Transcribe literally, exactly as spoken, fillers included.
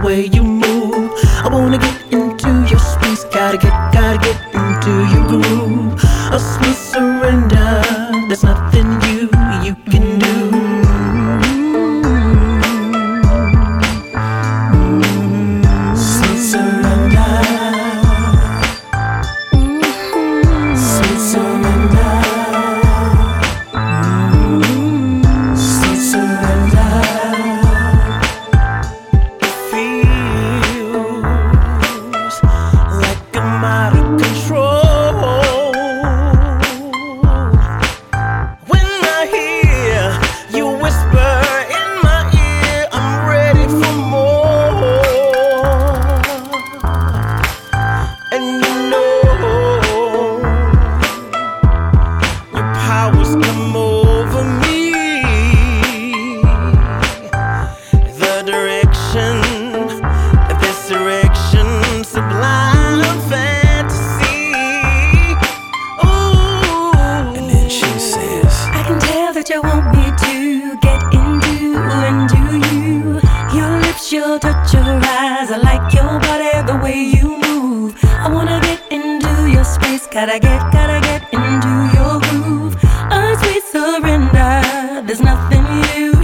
way you move. I wanna get into your space, gotta get, gotta get into your groove. A sweet surrender, there's nothing you, you can do. Sweet surrender, sweet surrender, sweet surrender. Feels like I'm out of control when I hear you whisper in my ear, I'm ready for more. And you know your powers come over me. The direction, this direction, sublime fantasy. Ooh. And then she says, I can tell that you want me to get into, into you. Your lips, your touch, your eyes, I like your body, the way you move. I wanna get into your space, gotta get, gotta get into your groove. A sweet surrender, there's nothing you